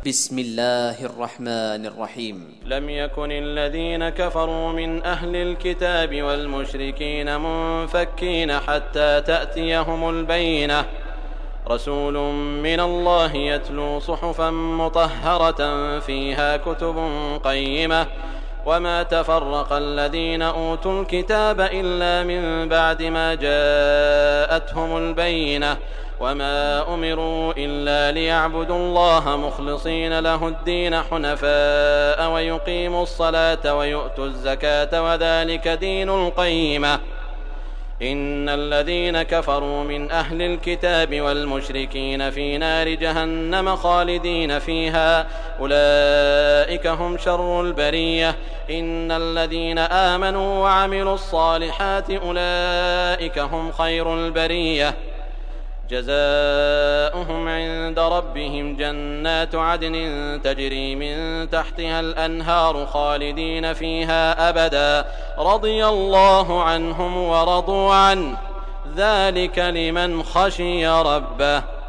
بسم الله الرحمن الرحيم. لم يكن الذين كفروا من أهل الكتاب والمشركين منفكين حتى تأتيهم البينة، رسول من الله يتلو صحفا مطهرة فيها كتب قيمة، وما تفرق الذين أوتوا الكتاب إلا من بعد ما جاءتهم البينة، وما أمروا إلا ليعبدوا الله مخلصين له الدين حنفاء ويقيموا الصلاة ويؤتوا الزكاة وذلك دين القيمة. إن الذين كفروا من أهل الكتاب والمشركين في نار جهنم خالدين فيها أولئك هم شر البرية. إن الذين آمنوا وعملوا الصالحات أولئك هم خير البرية. جزاؤهم عند ربهم جنات عدن تجري من تحتها الأنهار خالدين فيها أبدا، رضي الله عنهم ورضوا عنه، ذلك لمن خشي ربه.